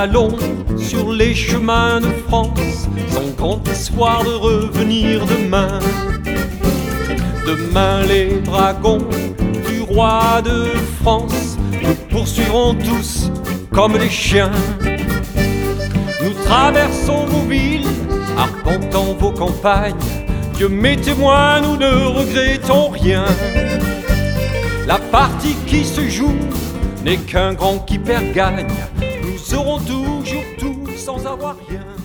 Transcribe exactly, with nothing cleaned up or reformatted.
allons sur les chemins de France, sans grand espoir de revenir demain. Demain les dragons du roi de France nous poursuivront tous comme des chiens. Nous traversons vos villes, arpentant vos campagnes. Dieu m'est témoin, nous ne regrettons rien. La partie qui se joue n'est qu'un grand qui perd gagne. Nous aurons toujours tout sans avoir rien.